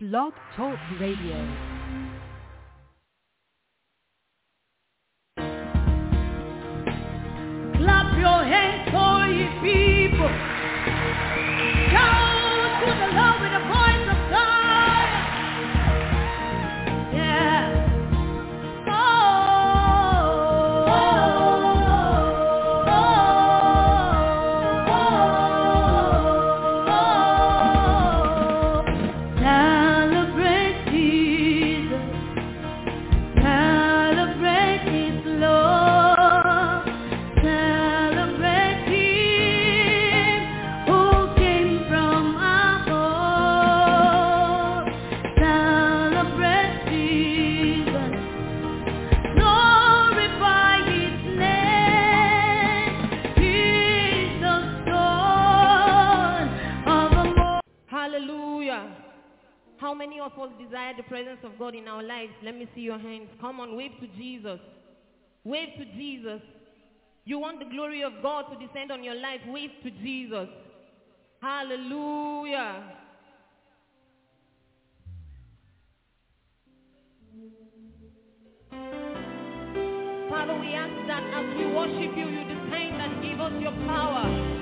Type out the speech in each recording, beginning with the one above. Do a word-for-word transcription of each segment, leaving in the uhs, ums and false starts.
Blog Talk Radio. Clap your hands for ye people. Shout to the Lord with the voice of God. Yeah. Oh, oh, oh, oh, oh. Celebrate Jesus. Celebrate His love. Celebrate Him who came from above. Celebrate Jesus. Glorify His name. He is the Son of the Most. Hallelujah. How many of us desire the presence of God in our lives? Let me see your hands. Come on, wave to Jesus. Wave to Jesus. You want the glory of God to descend on your life? Wave to Jesus. Hallelujah. Father, we ask that as we worship you, you descend and give us your power.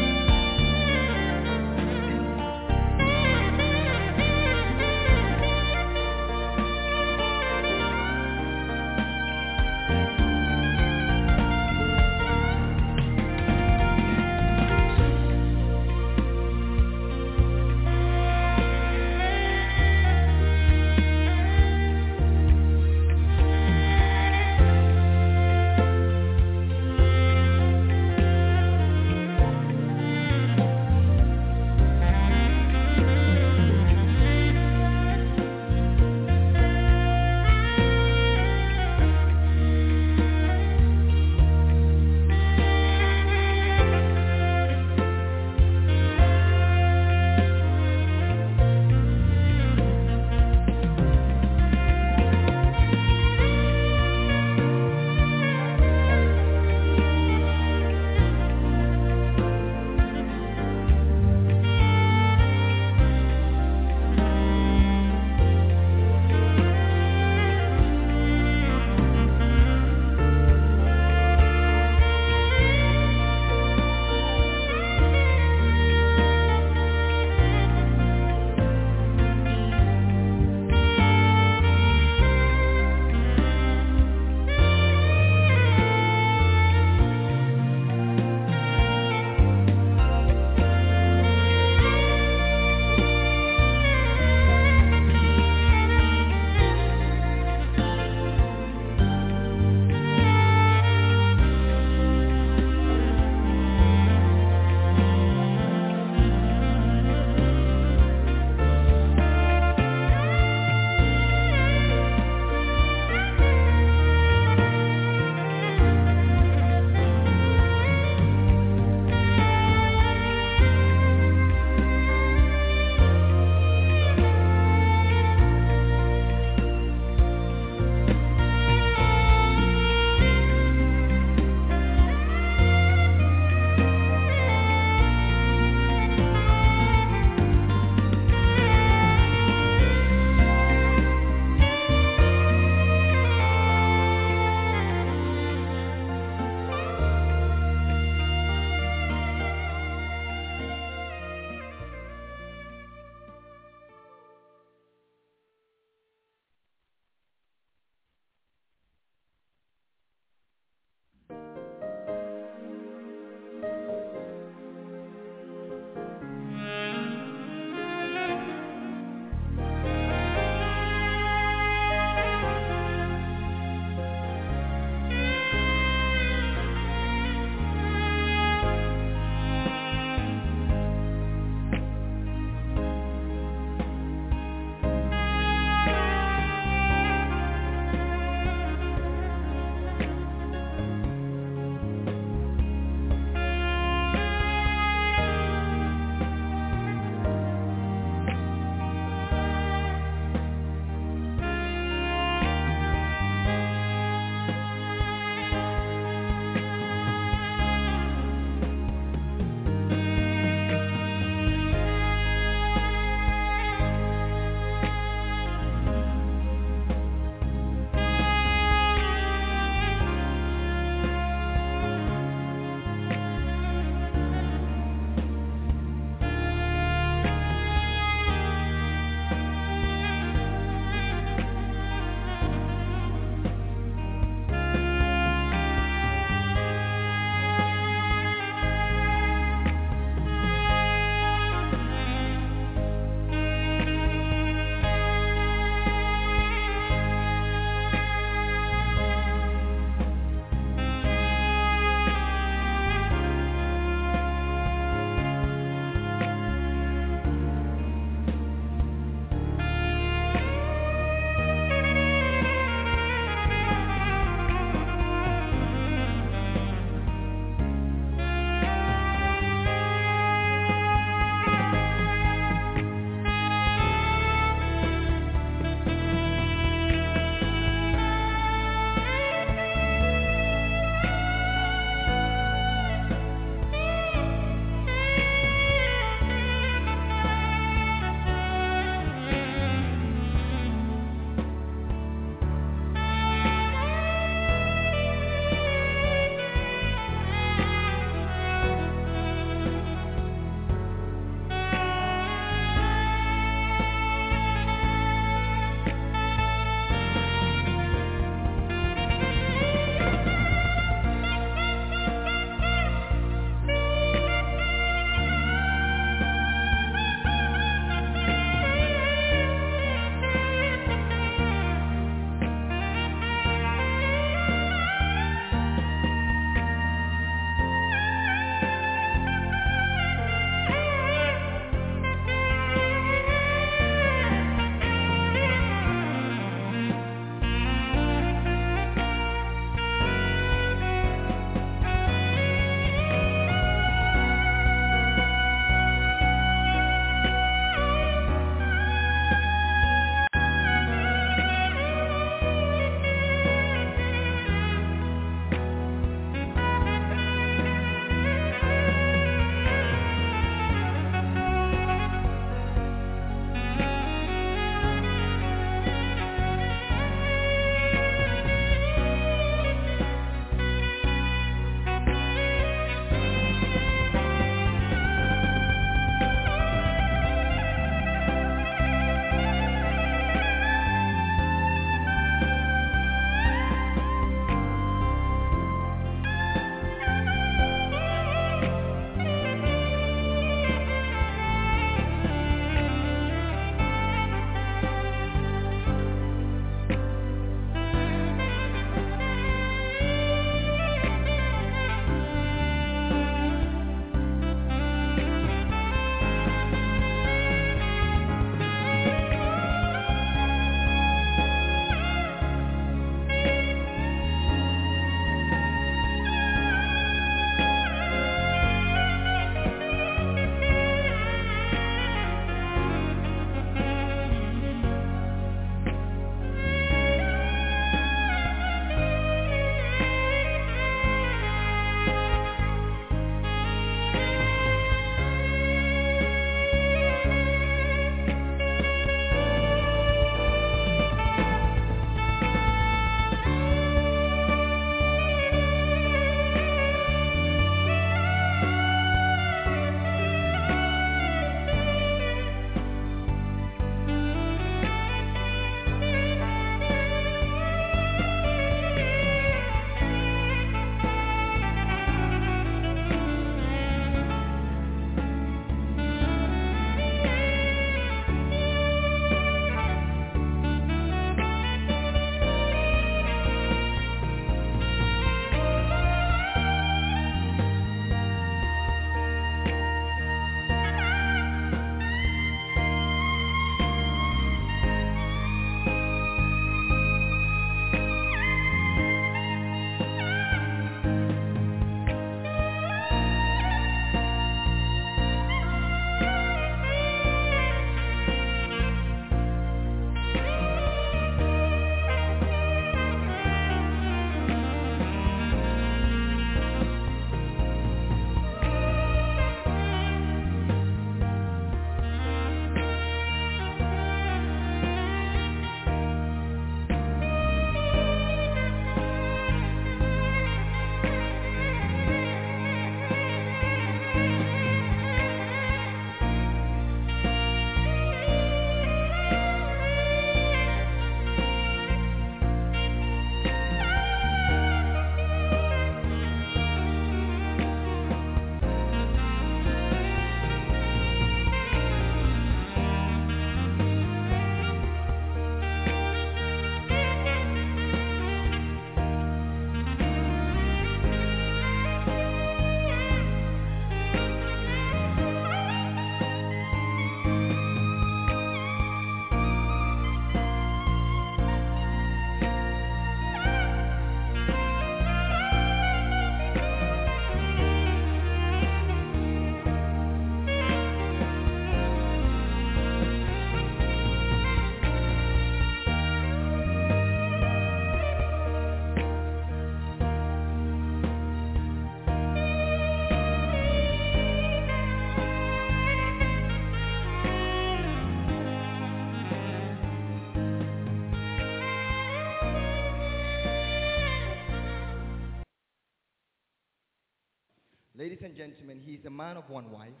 Ladies and gentlemen, he is a man of one wife,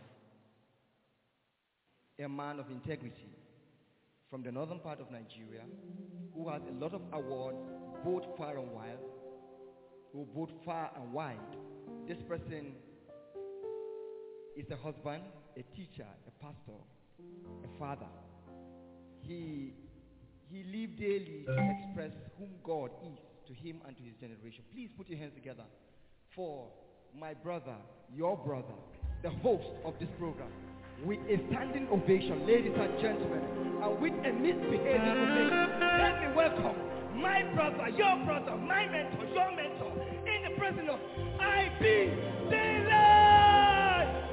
a man of integrity from the northern part of Nigeria, who has a lot of awards, both far and wide, who both far and wide. This person is a husband, a teacher, a pastor, a father. He, he lived daily to express whom God is to him and to his generation. Please put your hands together for my brother, your brother, the host of this program, with a standing ovation, ladies and gentlemen, and with a misbehaving ovation. Let me welcome my brother, your brother, my mentor, your mentor, in the presence of I B Daylight!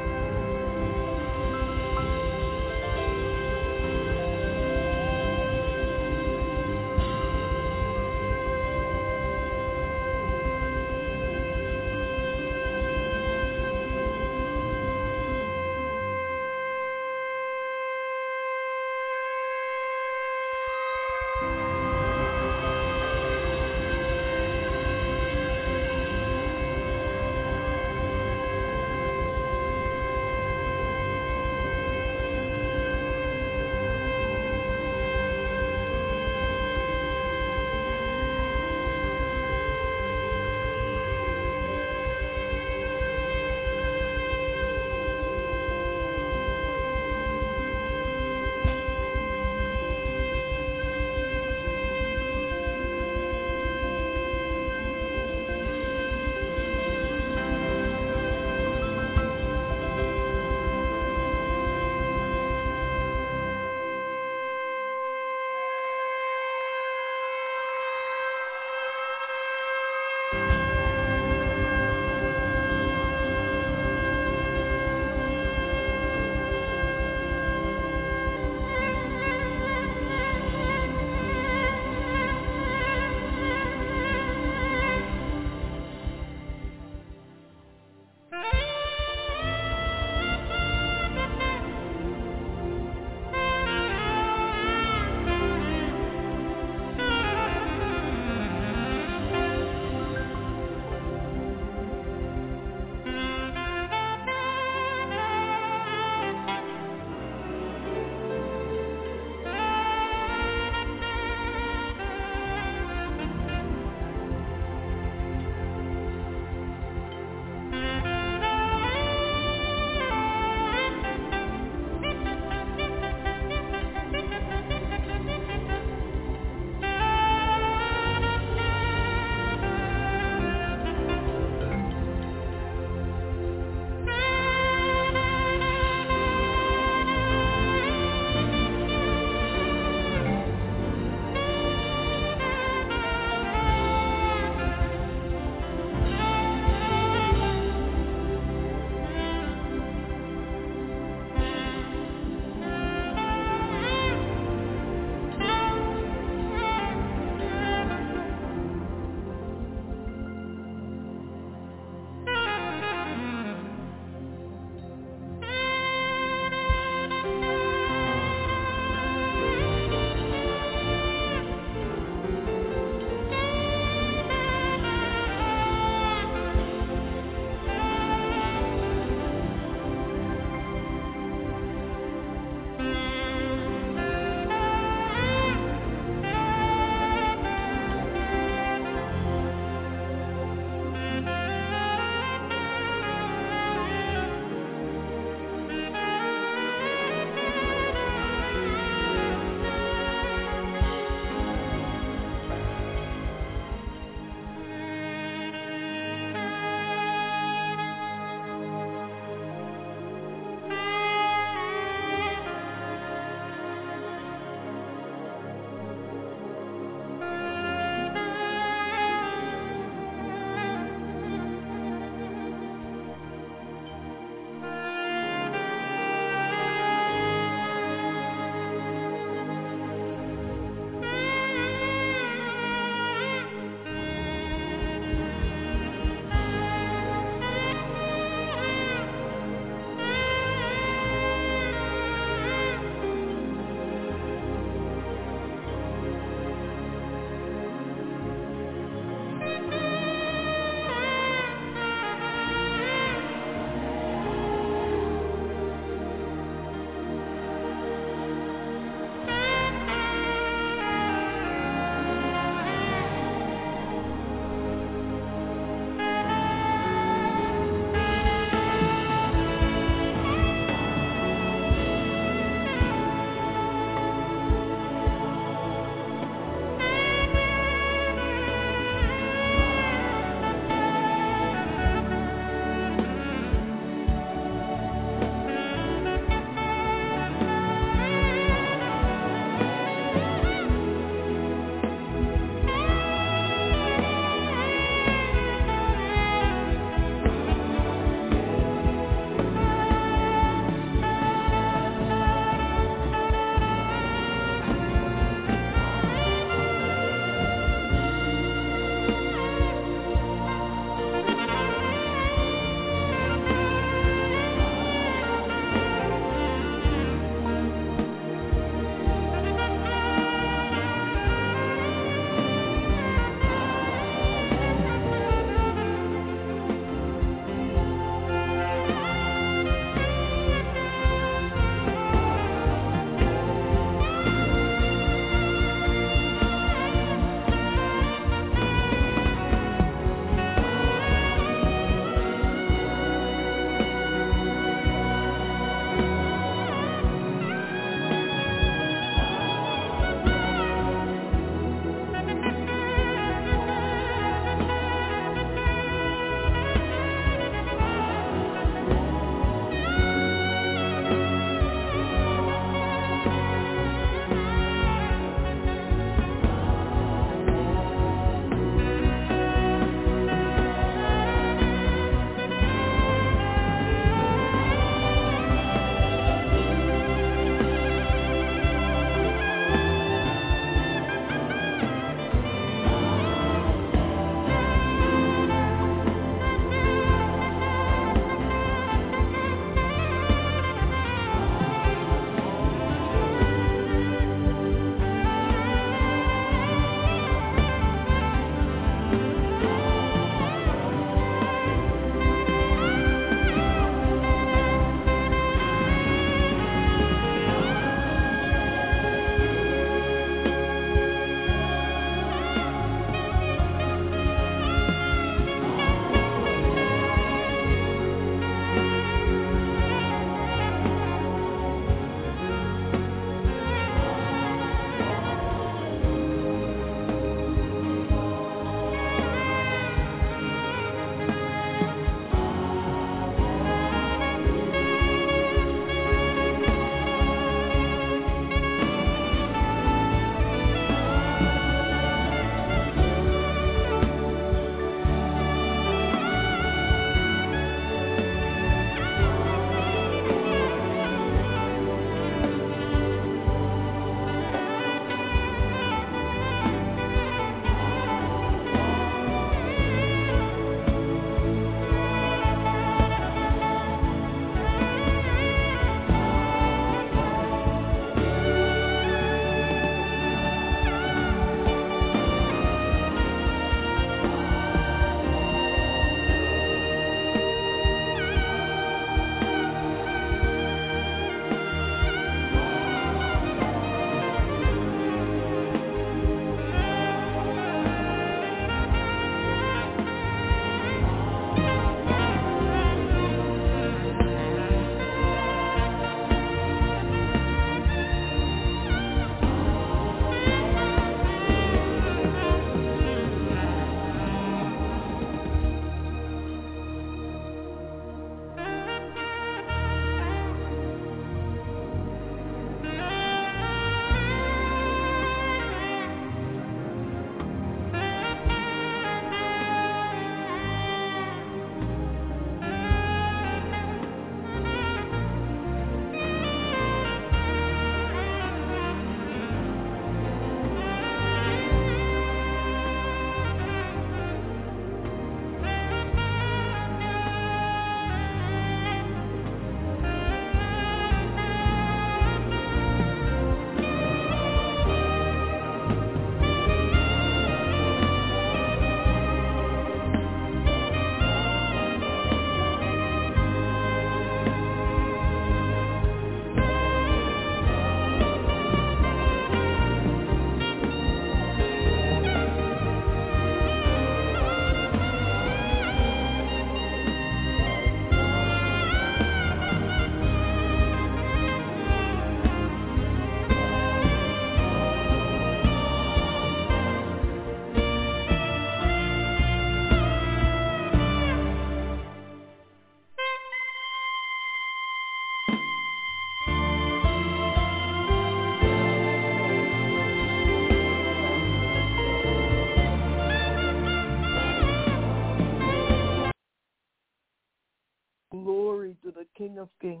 of Kings.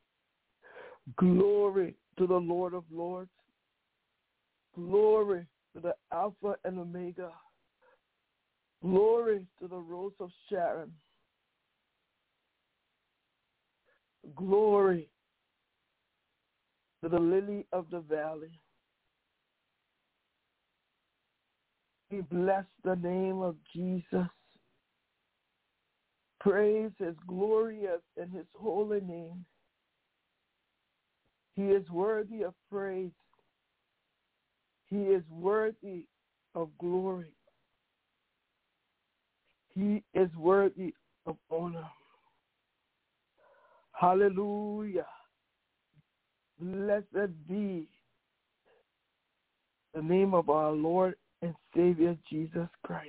Glory to the Lord of Lords. Glory to the Alpha and Omega. Glory to the Rose of Sharon. Glory to the Lily of the Valley. We bless the name of Jesus. Praise his glorious and his holy name. He is worthy of praise. He is worthy of glory. He is worthy of honor. Hallelujah. Blessed be the name of our Lord and Savior Jesus Christ.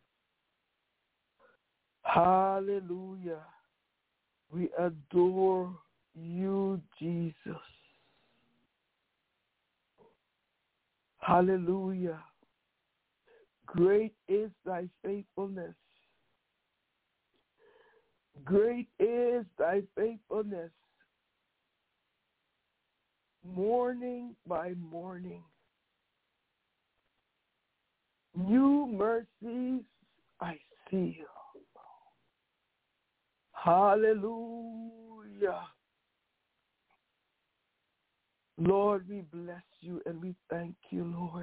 Hallelujah. We adore you, Jesus. Hallelujah. Great is thy faithfulness. Great is thy faithfulness. Morning by morning, new mercies I see. Hallelujah. Lord, we bless you and we thank you, Lord.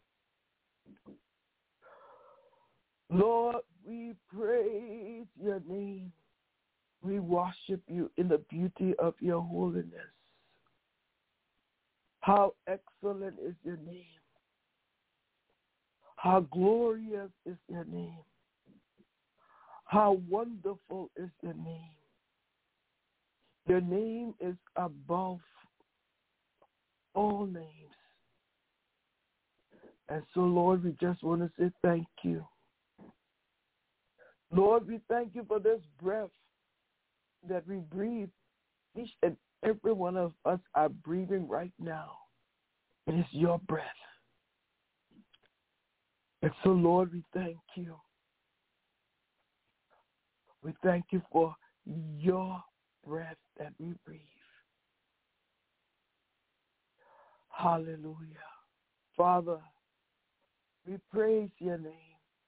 Lord, we praise your name. We worship you in the beauty of your holiness. How excellent is your name. How glorious is your name. How wonderful is your name. Your name is above all names. And so, Lord, we just want to say thank you. Lord, we thank you for this breath that we breathe. Each and every one of us are breathing right now. It is your breath. And so, Lord, we thank you. We thank you for your breath that we breathe. Hallelujah. Father, we praise your name.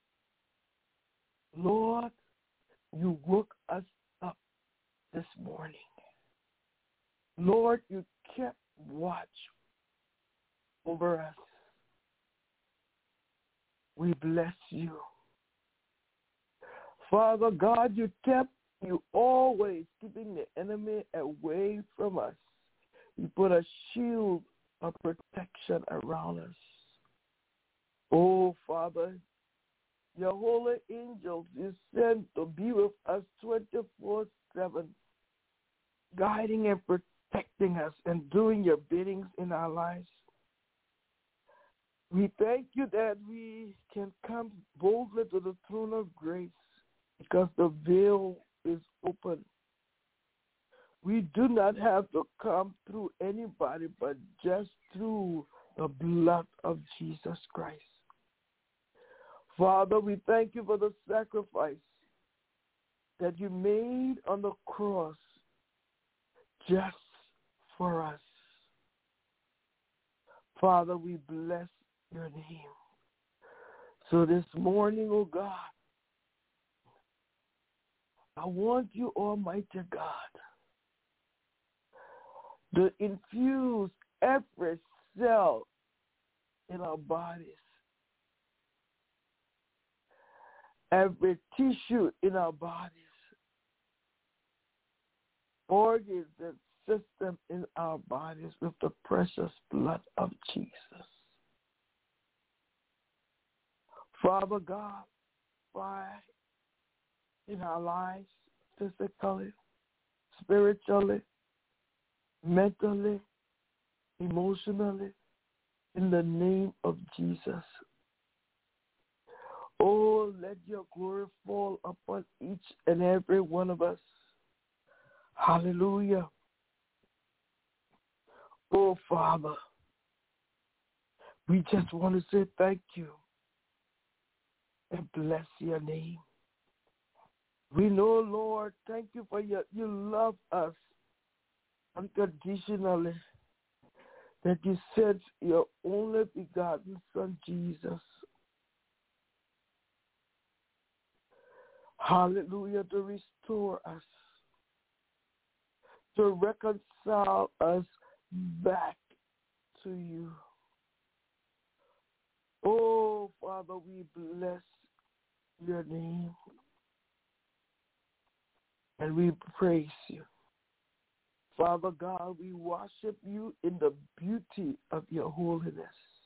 Lord, you woke us up this morning. Lord, you kept watch over us. We bless you. Father God, you kept you always keeping the enemy away from us. You put a shield of protection around us. Oh, Father, your holy angels you sent to be with us twenty-four seven, guiding and protecting us and doing your biddings in our lives. We thank you that we can come boldly to the throne of grace because the veil is open. We do not have to come through anybody but just through the blood of Jesus Christ. Father, we thank you for the sacrifice that you made on the cross just for us. Father, we bless your name. So this morning, oh God, I want you, Almighty God, to infuse every cell in our bodies, every tissue in our bodies, organs and system in our bodies with the precious blood of Jesus. Father God, fire in our lives, physically, spiritually, mentally, emotionally, in the name of Jesus. Oh, let your glory fall upon each and every one of us. Hallelujah. Oh, Father, we just want to say thank you and bless your name. We know, Lord, thank you for your, you love us unconditionally that you sent your only begotten Son, Jesus. Hallelujah, to restore us, to reconcile us back to you. Oh, Father, we bless your name and we praise you. Father God, we worship you in the beauty of your holiness.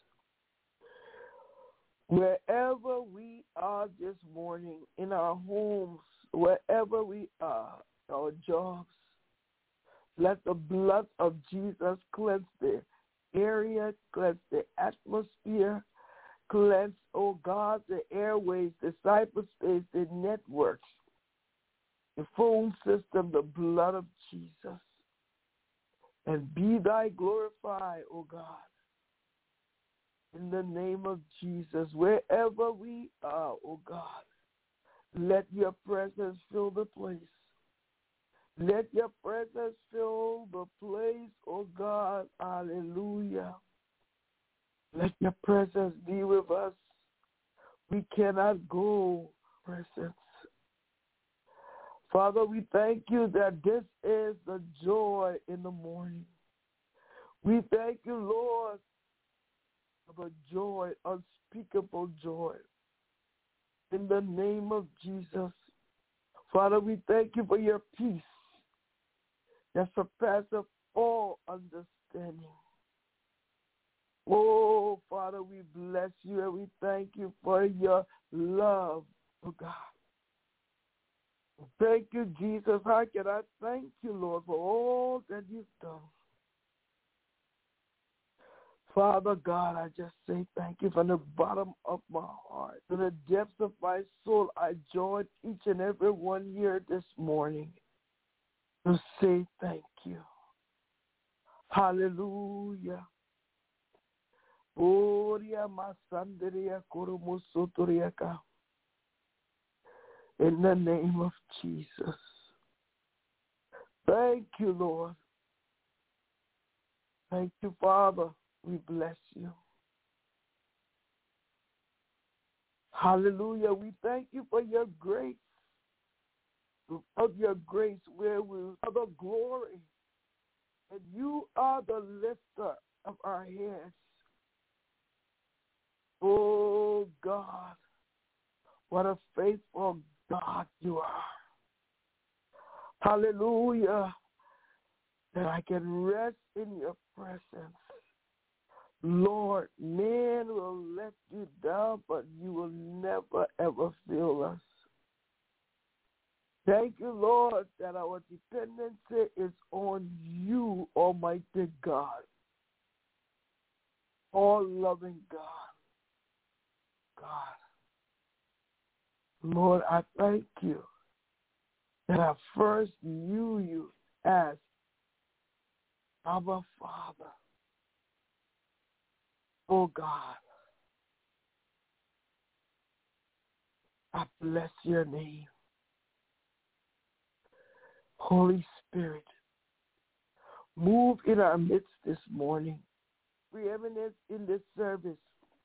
Wherever we are this morning, in our homes, wherever we are, our jobs, let the blood of Jesus cleanse the area, cleanse the atmosphere, cleanse, oh God, the airways, the cyberspace, the networks, the phone system, the blood of Jesus. And be thy glorified, O God, in the name of Jesus. Wherever we are, O God, let your presence fill the place. Let your presence fill the place, O God. Hallelujah. Let your presence be with us. We cannot go, presence. Father, we thank you that this is the joy in the morning. We thank you, Lord, for the joy, unspeakable joy. In the name of Jesus. Father, we thank you for your peace that surpasses all understanding. Oh, Father, we bless you and we thank you for your love, oh God. Thank you, Jesus. How can I thank you, Lord, for all that you've done? Father God, I just say thank you from the bottom of my heart. To the depths of my soul, I join each and every one here this morning to say thank you. Hallelujah. In the name of Jesus. Thank you, Lord. Thank you, Father. We bless you. Hallelujah. We thank you for your grace. Of your grace where we have the glory. And you are the lifter of our heads. Oh, God. What a faithful God you are. Hallelujah. That I can rest in your presence. Lord, man will let you down, but you will never, ever fail us. Thank you, Lord, that our dependency is on you, Almighty God. All-loving God. God. Lord, I thank you that I first knew you as our Father. Oh, God, I bless your name. Holy Spirit, move in our midst this morning. Preeminence in this service.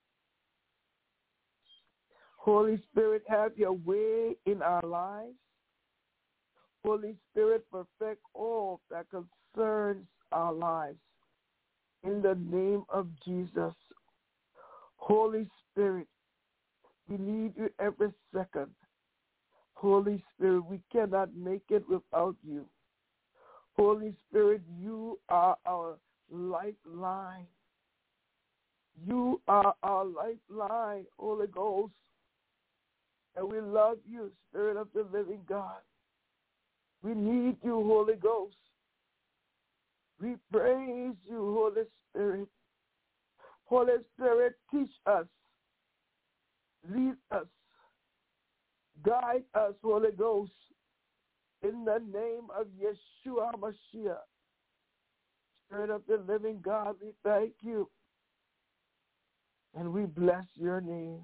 Holy Spirit, have your way in our lives. Holy Spirit, perfect all that concerns our lives. In the name of Jesus. Holy Spirit, we need you every second. Holy Spirit, we cannot make it without you. Holy Spirit, you are our lifeline. You are our lifeline, Holy Ghost. And we love you, Spirit of the living God. We need you, Holy Ghost. We praise you, Holy Spirit. Holy Spirit, teach us, lead us, guide us, Holy Ghost, in the name of Yeshua Mashiach. Spirit of the living God, we thank you, and we bless your name.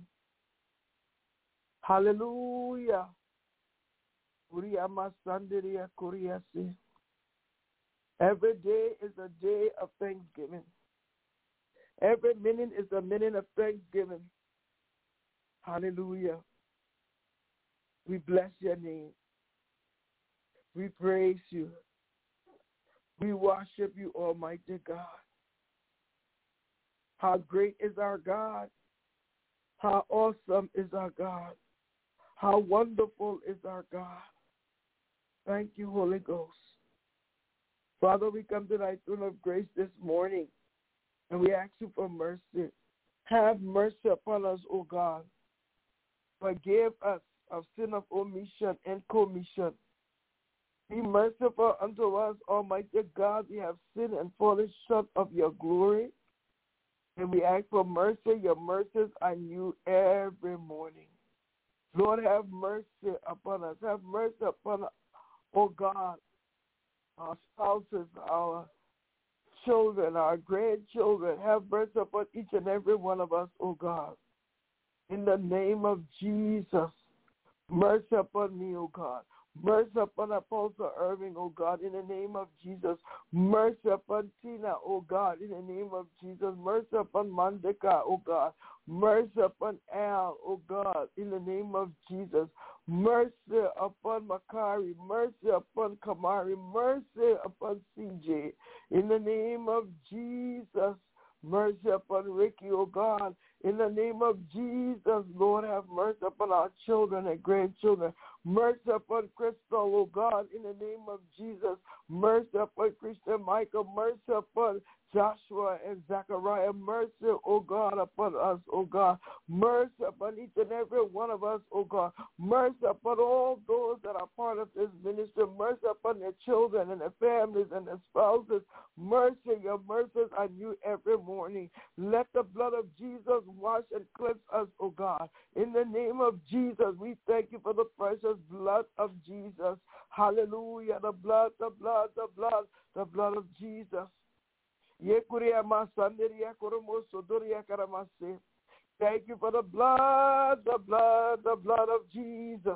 Hallelujah. Every day is a day of thanksgiving. Every minute is a minute of thanksgiving. Hallelujah. We bless your name. We praise you. We worship you, Almighty God. How great is our God. How awesome is our God. How wonderful is our God. Thank you, Holy Ghost. Father, we come to thy throne of grace this morning, and we ask you for mercy. Have mercy upon us, O God. Forgive us of sin of omission and commission. Be merciful unto us, Almighty God. We have sinned and fallen short of your glory. And we ask for mercy. Your mercies are new every morning. Lord, have mercy upon us. Have mercy upon us, oh God, our spouses, our children, our grandchildren. Have mercy upon each and every one of us, oh God. In the name of Jesus, mercy upon me, oh God. Mercy upon Apostle Irving, oh God, in the name of Jesus. Mercy upon Tina, oh God, in the name of Jesus. Mercy upon Mandika, oh God. Mercy upon Al, oh God, in the name of Jesus. Mercy upon Makari. Mercy upon Kamari. Mercy upon C J, in the name of Jesus. Mercy upon Ricky, oh God. In the name of Jesus, Lord, have mercy upon our children and grandchildren. Mercy upon Crystal, oh God, in the name of Jesus. Mercy upon Christian Michael. Mercy upon Joshua and Zachariah. Mercy, oh God, upon us, oh God. Mercy upon each and every one of us, oh God. Mercy upon all those that are part of this ministry. Mercy upon their children and their families and their spouses. Mercy, your mercies are new every morning. Let the blood of Jesus wash and cleanse us, oh God. In the name of Jesus, we thank you for the precious blood of Jesus. Hallelujah. The blood, the blood, the blood, the blood of Jesus. Thank you for the blood, the blood, the blood of Jesus.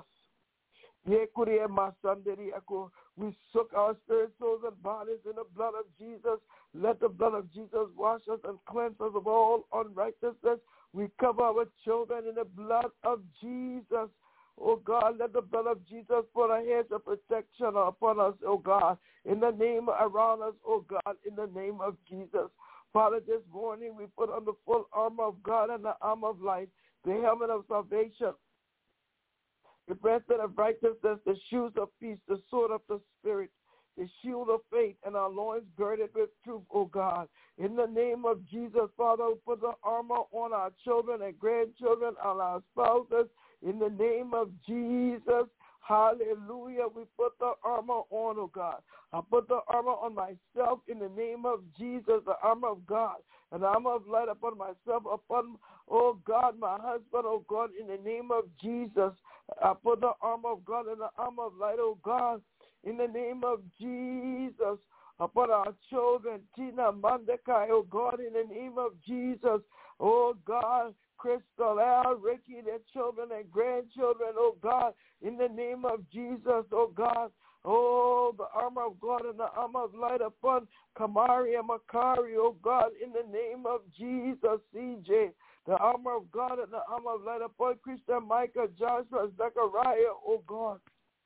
We soak our spirit, souls, and bodies in the blood of Jesus. Let the blood of Jesus wash us and cleanse us of all unrighteousness. We cover our children in the blood of Jesus. Oh God, let the blood of Jesus put a hedge of protection upon us, oh God, in the name around us, oh God, in the name of Jesus. Father, this morning we put on the full armor of God and the armor of light, the helmet of salvation, the breastplate of righteousness, the shoes of peace, the sword of the Spirit, the shield of faith, and our loins girded with truth, O God. In the name of Jesus, Father, we put the armor on our children and grandchildren, on our spouses. In the name of Jesus, hallelujah, we put the armor on, oh God. I put the armor on myself in the name of Jesus, the armor of God, and the armor of light upon myself, upon, oh God, my husband, oh God, in the name of Jesus. I put the armor of God and the armor of light, oh God, in the name of Jesus, upon our children, Tina, Mandekai, oh God, in the name of Jesus, oh God, Crystal, Al, Ricky, their children and grandchildren, oh God, in the name of Jesus, oh God, oh, the armor of God and the armor of light upon Kamari and Makari, oh God, in the name of Jesus, C J, the armor of God and the armor of light upon Christian, Micah, Joshua, Zechariah, oh God,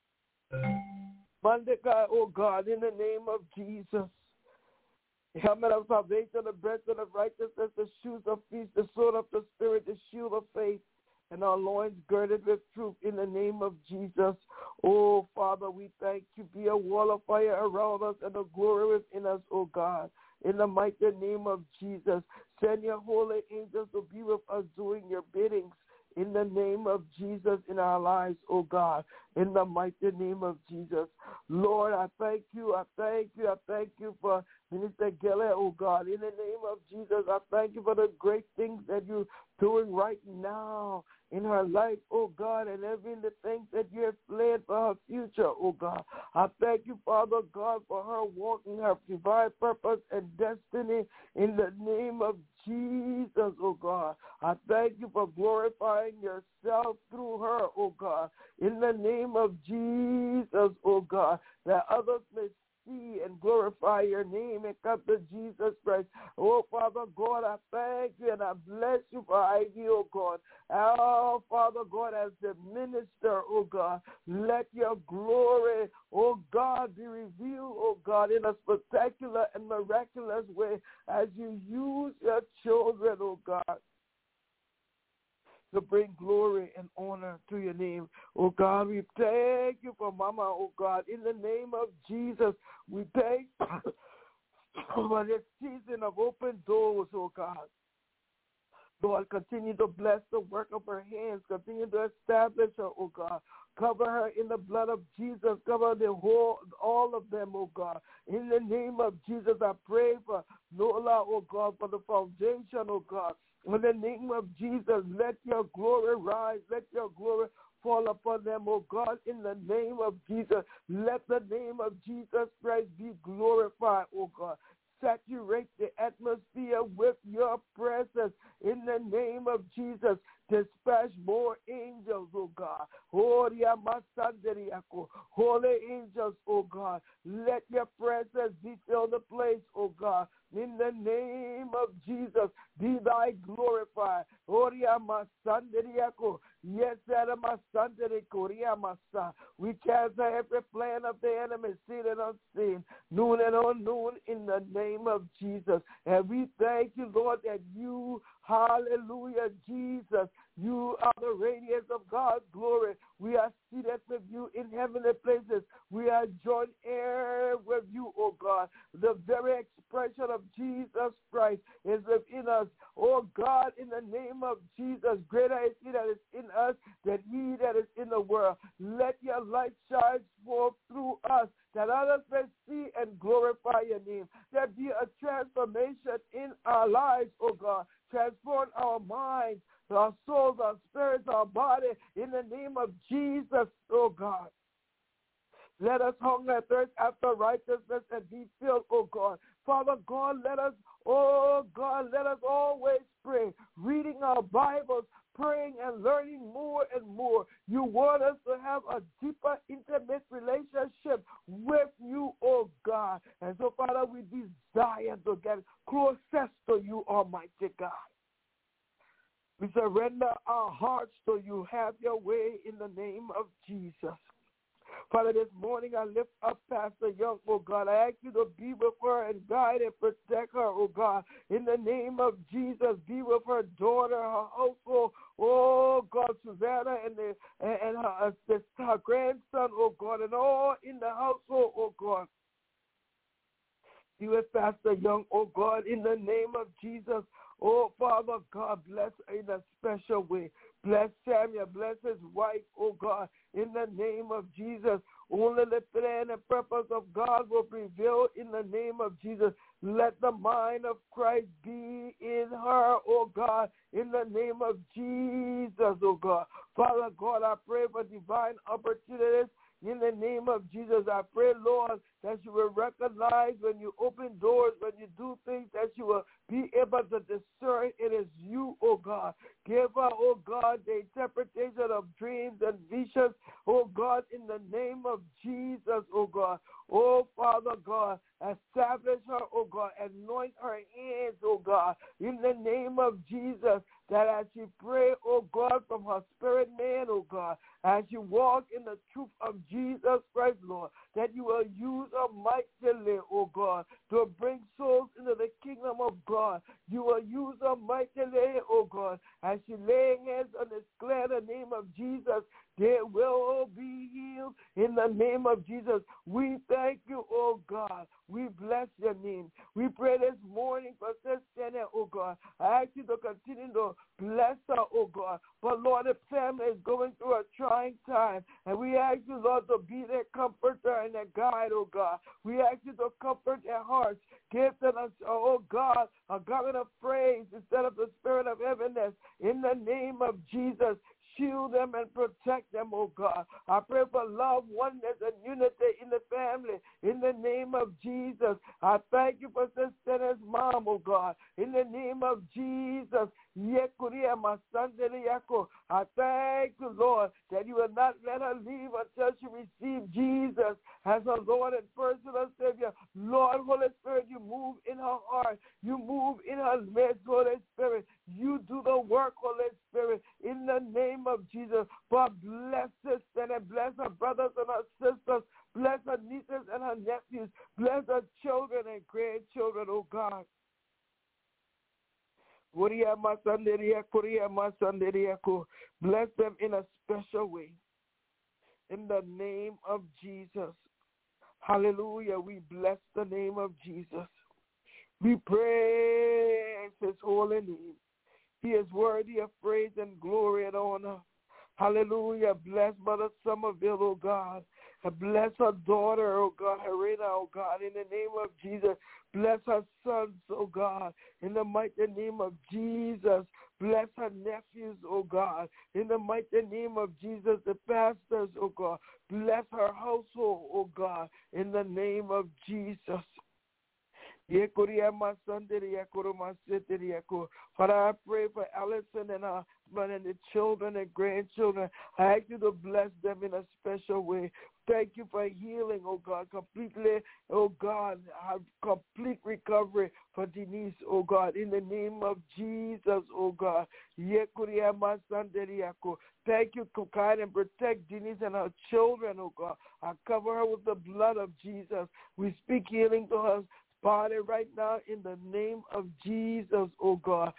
Mandeka, oh God, in the name of Jesus. The helmet of salvation, the breastplate of righteousness, the shoes of peace, the sword of the Spirit, the shield of faith, and our loins girded with truth in the name of Jesus. Oh, Father, we thank you. Be a wall of fire around us and a glory within us, oh God. In the mighty name of Jesus, send your holy angels to be with us doing your biddings. In the name of Jesus in our lives, oh God, in the mighty name of Jesus. Lord, I thank you, I thank you, I thank you for Minister Geller, oh God. In the name of Jesus, I thank you for the great things that you're doing right now in her life, oh God, and every the things that you have planned for her future, oh God. I thank you, Father God, for her walking her divine purpose and destiny in the name of Jesus, oh God. I thank you for glorifying yourself through her, oh God, in the name of Jesus, oh God, that others may see and glorify your name and come to Jesus Christ. Oh, Father God, I thank you and I bless you for Ivy, oh God. Oh, Father God, as the minister, oh God, let your glory, oh God, be revealed, oh God, in a spectacular and miraculous way as you use your children, oh God, to bring glory and honor to your name. Oh God, we thank you for Mama, oh God. In the name of Jesus, we thank you for this season of open doors, oh God. Lord, continue to bless the work of her hands. Continue to establish her, oh God. Cover her in the blood of Jesus. Cover the whole, all of them, oh God. In the name of Jesus, I pray for Lola, oh God, for the foundation, oh God. In the name of Jesus, let your glory rise. Let your glory fall upon them, oh God. In the name of Jesus, let the name of Jesus Christ be glorified, oh God. Saturate the atmosphere with your presence. In the name of Jesus, dispatch more angels, oh God. Holy angels, oh God. Let your presence be filled the place, oh God. In the name of Jesus, be thy glorified. Yes, we cast out every plan of the enemy, seen and unseen, noon and unknown, in the name of Jesus. And we thank you, Lord, that you, hallelujah, Jesus, you are the radiance of God's glory. We are seated with you in heavenly places. We are joint heir with you, oh God. The very expression of Jesus Christ is within us. Oh God, in the name of Jesus, greater is he that is in us than he that is in the world. Let your light shine forth through us, that others may see and glorify your name. There be a transformation in our lives, oh God. Transform our minds, our souls, our spirits, our body, in the name of Jesus, oh God. Let us hunger and thirst after righteousness and be filled, oh God. Father God, let us, oh God, let us always pray, reading our Bibles, praying and learning more and more. You want us to have a deeper, intimate relationship with you, oh God. And so, Father, we desire to get closest to you, Almighty God. We surrender our hearts to you. Have your way in the name of Jesus. Father, this morning I lift up Pastor Young, oh God. I ask you to be with her and guide and protect her, oh God. In the name of Jesus, be with her daughter, her household, oh God, Susanna, and, the, and, and her, uh, her grandson, oh God, and all in the household, oh God. Be with Pastor Young, oh God, in the name of Jesus. Oh, Father God, bless in a special way. Bless Samuel, bless his wife, oh God, in the name of Jesus. Only the plan and purpose of God will prevail in the name of Jesus. Let the mind of Christ be in her, oh God, in the name of Jesus, oh God. Father God, I pray for divine opportunities. In the name of Jesus, I pray, Lord, that you will recognize when you open doors, when you do things, that you will be able to discern it is you, oh God. Give her, oh God, the interpretation of dreams and visions, oh God, in the name of Jesus, oh God. Oh, Father God, establish her, oh God, anoint her hands, oh God, in the name of Jesus, that as she pray, oh God, from her spirit man, oh God, as you walk in the truth of Jesus Christ, Lord, that you will use her mightily, oh God, to bring souls into the kingdom of God. You will use her mightily, oh God, as she lay hands on this glad name of Jesus. They will all be healed in the name of Jesus. We thank you, oh God. We bless your name. We pray this morning for Sister, oh God. I ask you to continue to bless her, oh God. But Lord, the family is going through a trying time. And we ask you, Lord, to be their comforter and their guide, oh God. We ask you to comfort their hearts. Give them, oh God, a garment of praise instead of the spirit of heaviness. In the name of Jesus, shield them and protect them, oh God. I pray for love, oneness, and unity in the family. In the name of Jesus, I thank you for Sister's mom, oh God, in the name of Jesus. I thank you, Lord, that you will not let her leave until she receives Jesus as her Lord and personal Savior. Lord, Holy Spirit, you move in her heart. You move in her midst, Holy Spirit. You do the work, Holy Spirit, in the name of Jesus. But bless this and bless her brothers and her sisters. Bless her nieces and her nephews. Bless her children and grandchildren, oh God. Bless them in a special way. In the name of Jesus. Hallelujah. We bless the name of Jesus. We praise his holy name. He is worthy of praise and glory and honor. Hallelujah. Bless Mother Somerville, oh God. Bless her daughter, oh God, Helena, oh God, in the name of Jesus. Bless her sons, oh God, in the mighty name of Jesus. Bless her nephews, oh God, in the mighty name of Jesus, the pastors, oh God. Bless her household, oh God, in the name of Jesus. Father, I pray for Allison and her and the children and grandchildren. I ask you to bless them in a special way. Thank you for healing, oh God, completely, oh God, have complete recovery for Denise, oh God, in the name of Jesus, oh God. Thank you to guide and protect Denise and her children, oh God. I cover her with the blood of Jesus. We speak healing to her body right now in the name of Jesus, oh God.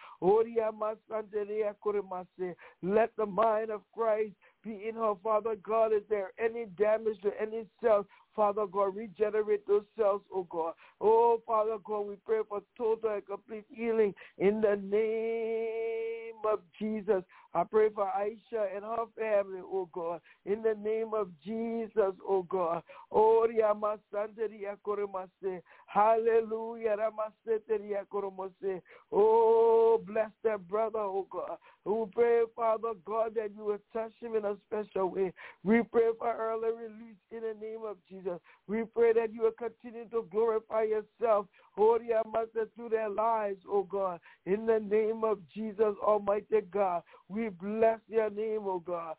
Let the mind of Christ be in her, Father God. Is there any damage to any cells? Father God, regenerate those cells, oh God. Oh, Father God, we pray for total and complete healing in the name of Jesus. I pray for Aisha and her family, oh God, in the name of Jesus, oh God. Oh, hallelujah. Oh, bless that brother, oh God. We pray, Father God, that you will touch him in a special way. We pray for early release in the name of Jesus. We pray that you will continue to glorify yourself, oh, through their lives, oh God. In the name of Jesus, Almighty God, we bless your name, oh God.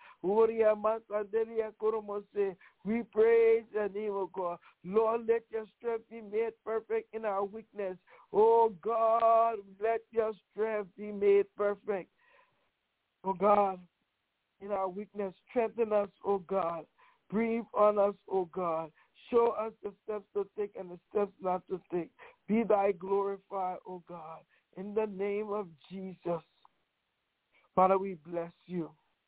We praise your name, oh God. Lord, let your strength be made perfect in our weakness. Oh God, let your strength be made perfect. Oh God, in our weakness, strengthen us, oh God. Breathe on us, oh God. Show us the steps to take and the steps not to take. Be thy glorified, oh God. In the name of Jesus. Father, we bless you.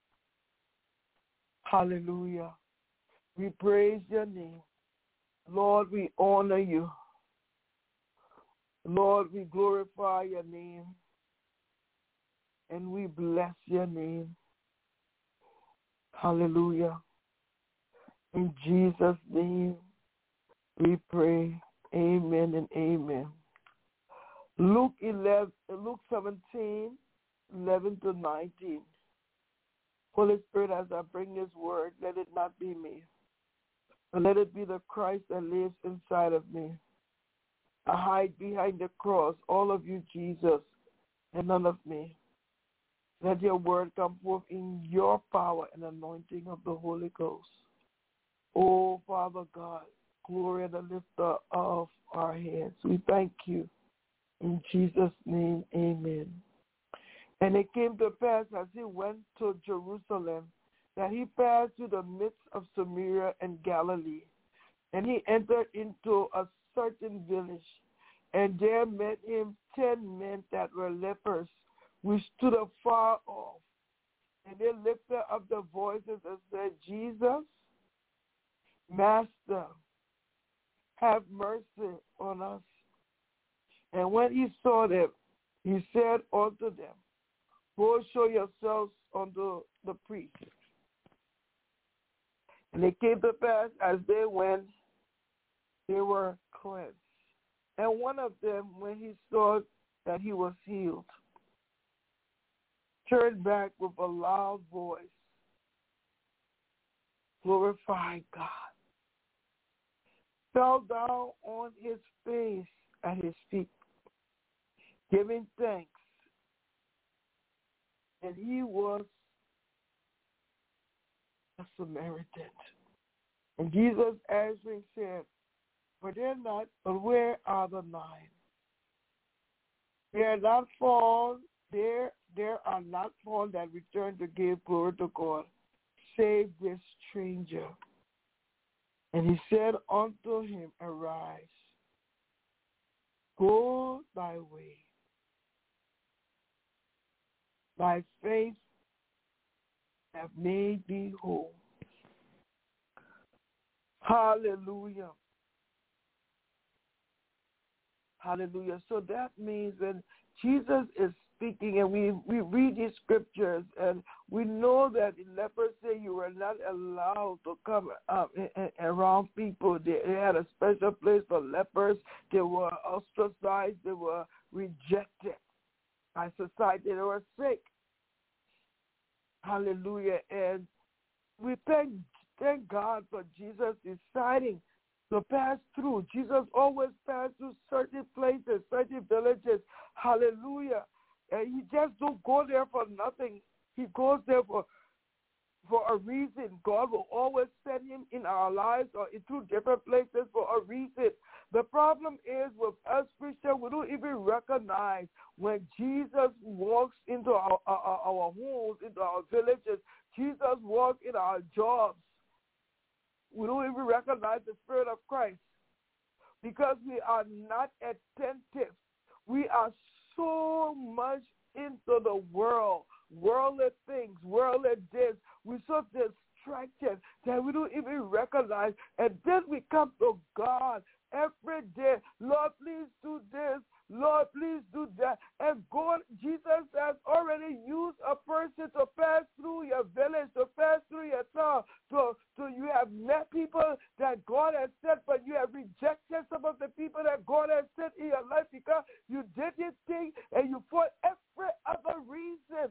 Hallelujah. We praise your name. Lord, we honor you. Lord, we glorify your name. And we bless your name. Hallelujah. In Jesus' name, we pray. Amen and amen. Luke eleven, Luke seventeen, eleven to nineteen. Holy Spirit, as I bring this word, let it not be me, but let it be the Christ that lives inside of me. I hide behind the cross, all of you, Jesus, and none of me. Let your word come forth in your power and anointing of the Holy Ghost. Oh, Father God, glory and the lifter of our heads. We thank you. In Jesus' name, amen. And it came to pass as he went to Jerusalem that he passed through the midst of Samaria and Galilee. And he entered into a certain village, and there met him ten men that were lepers, which stood afar off. And they lifted up their voices and said, Jesus, Master, have mercy on us. And when he saw them, he said unto them, go show yourselves unto the priest. And it came to pass as they went, they were cleansed. And one of them, when he saw that he was healed, turned back with a loud voice, glorify God, fell down on his face at his feet, giving thanks. And he was a Samaritan. And Jesus answering said, but they're not, but where are the nine? They are not found, there, there are not found that return to give glory to God, save this stranger. And he said unto him, arise, go thy way. Thy faith hath made thee whole. Hallelujah. Hallelujah. So that means when Jesus is speaking and we, we read these scriptures and we know that the lepers say you were not allowed to come up around people. They, they had a special place for lepers. They were ostracized. They were rejected by society. They were sick. Hallelujah. And we thank, thank God for Jesus deciding to pass through. Jesus always passed through certain places, certain villages. Hallelujah. And he just don't go there for nothing. He goes there for for a reason. God will always send him in our lives or into different places for a reason. The problem is with us Christians, we don't even recognize when Jesus walks into our, our, our homes, into our villages. Jesus walks in our jobs. We don't even recognize the Spirit of Christ because we are not attentive. We are so much into the world, worldly things, worldly this. We're so distracted that we don't even recognize. And then we come to God every day. Lord, please do this. Lord, please do that. And God, Jesus has already used a person to pass through your village, to pass through your town. So, so you have met people that God has sent, but you have rejected some of the people that God has sent in your life because you did this thing and you for every other reason.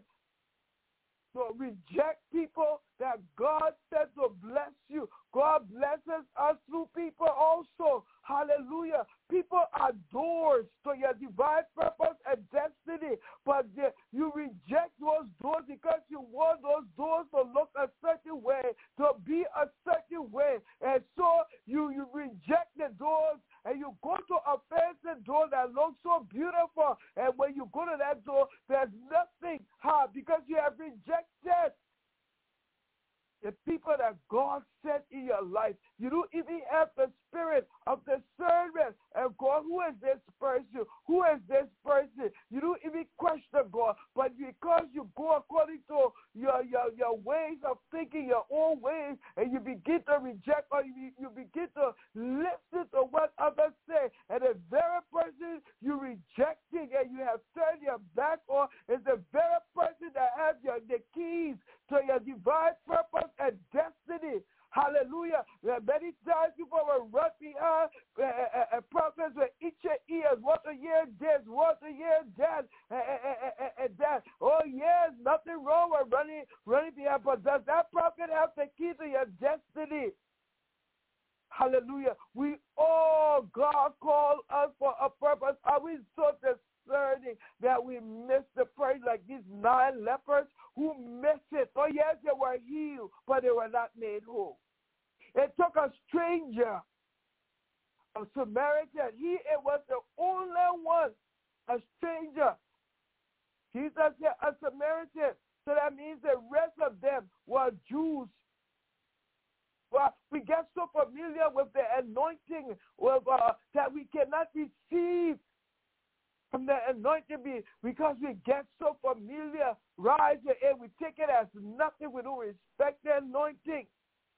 So reject people that God said to bless you. God blesses us through people also. Hallelujah. People are doors to your divine purpose and destiny. But the, you reject those doors because you want those doors to look a certain way, to be a certain way. And so you, you reject the doors and you go to a fancy door that looks so beautiful. And when you go to that door, there's nothing hard because you have rejected the people that God sent in your life. You don't even have the spirit of discernment. And God, who is this person? Who is this person? You don't even question God. But because you go according to your, your, your ways of thinking, your own ways, and you begin to reject or you, you begin to listen to what others say, and the very person you rejecting and you have turned your back on is the very person that has your, the keys to your divine purpose and destiny. Hallelujah. Many times people will run behind uh, uh, uh, prophets with itch your ears. What a year this, what a year that, and uh, uh, uh, that. Oh, yes, nothing wrong with running, running behind. But does that prophet have the key to your destiny? Hallelujah. We all, God called us for a purpose. Are we so discerning that we miss the praise like these nine lepers who missed it? Oh, yes, they were healed, but they were not made whole. It took a stranger, a Samaritan. He it was the only one, a stranger. Jesus said a Samaritan. So that means the rest of them were Jews. Well, we get so familiar with the anointing with, uh, that we cannot receive from the anointing because we get so familiar. Rise and we take it as nothing. We don't respect the anointing.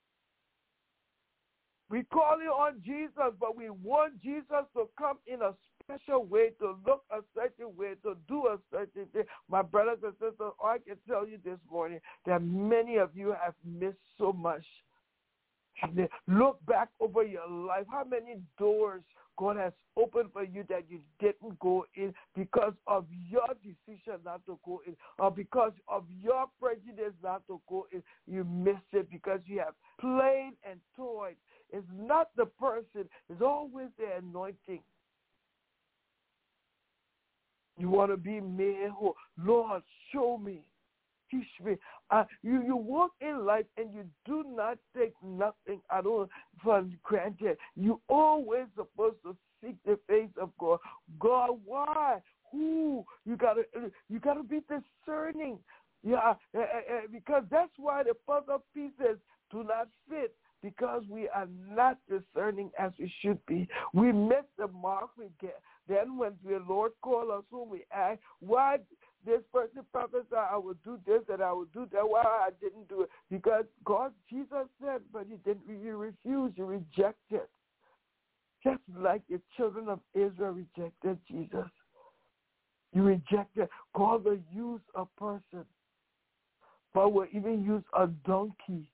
We call it on Jesus, but we want Jesus to come in a special way, to look a certain way, to do a certain thing. My brothers and sisters, I can tell you this morning that many of you have missed so much. Look back over your life. How many doors God has opened for you that you didn't go in because of your decision not to go in, or because of your prejudice not to go in? You missed it because you have played and toyed. It's not the person. It's always the anointing. You want to be made whole. Lord, show me. Teach me. Uh, you, you walk in life and you do not take nothing at all for granted. You always supposed to seek the face of God. God, why? Who? You gotta you gotta be discerning. Yeah, uh, uh, uh, because that's why the puzzle pieces do not fit, because we are not discerning as we should be. We miss the mark we get. Then when the Lord calls us home, we ask, why this person prophesied I would do this and I would do that. Why I didn't do it? Because God, Jesus said, but you didn't. You refused. You rejected. Just like the children of Israel rejected Jesus. You rejected. God will use a person. God will even use a donkey.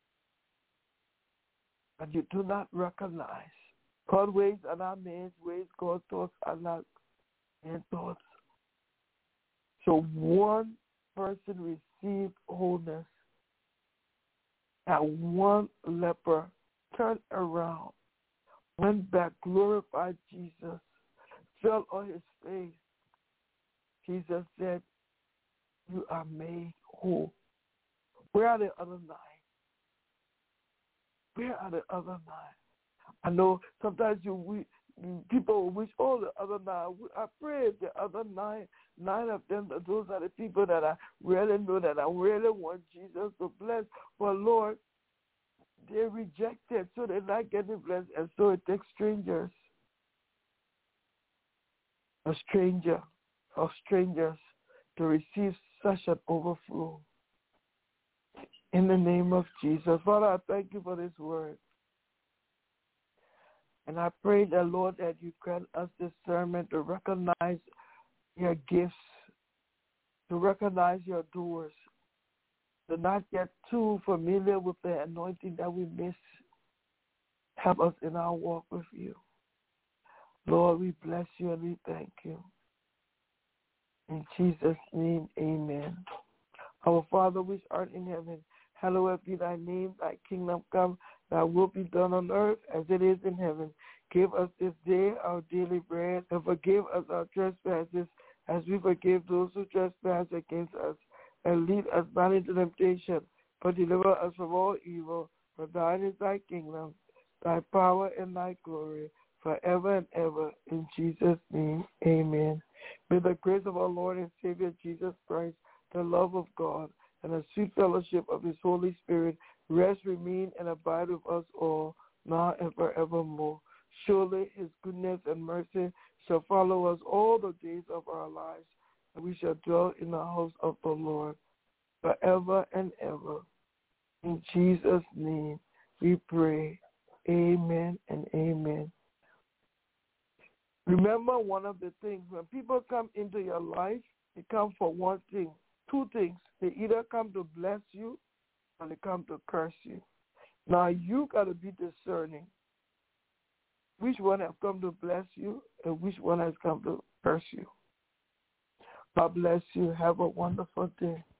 And you do not recognize. God's ways are not man's ways. God's thoughts are not man's thoughts. So one person received wholeness, and one leper turned around, went back, glorified Jesus, fell on his face. Jesus said, you are made whole. Where are the other nine? Where are the other nine? I know sometimes you we, people wish, oh, the other nine. I pray the other nine, nine of them, those are the people that I really know, that I really want Jesus to bless. But Lord, they're rejected, so they're not getting blessed, and so it takes strangers. A stranger, or strangers, to receive such an overflow. In the name of Jesus. Father, I thank you for this word. And I pray that, Lord, that you grant us discernment to recognize your gifts, to recognize your doors, to not get too familiar with the anointing that we miss. Help us in our walk with you. Lord, we bless you and we thank you. In Jesus' name, amen. Our Father which art in heaven, hallowed be thy name, thy kingdom come, thy will be done on earth as it is in heaven. Give us this day our daily bread, and forgive us our trespasses as we forgive those who trespass against us. And lead us not into temptation, but deliver us from all evil. For thine is thy kingdom, thy power, and thy glory, forever and ever. In Jesus' name, amen. May the grace of our Lord and Savior Jesus Christ, the love of God, and the sweet fellowship of his Holy Spirit rest, remain, and abide with us all, now and forevermore. Surely his goodness and mercy shall follow us all the days of our lives, and we shall dwell in the house of the Lord forever and ever. In Jesus' name we pray. Amen and amen. Remember, one of the things, when people come into your life, they come for one thing, two things. They either come to bless you or they come to curse you. Now, you got to be discerning. Which one has come to bless you and which one has come to curse you? God bless you. Have a wonderful day.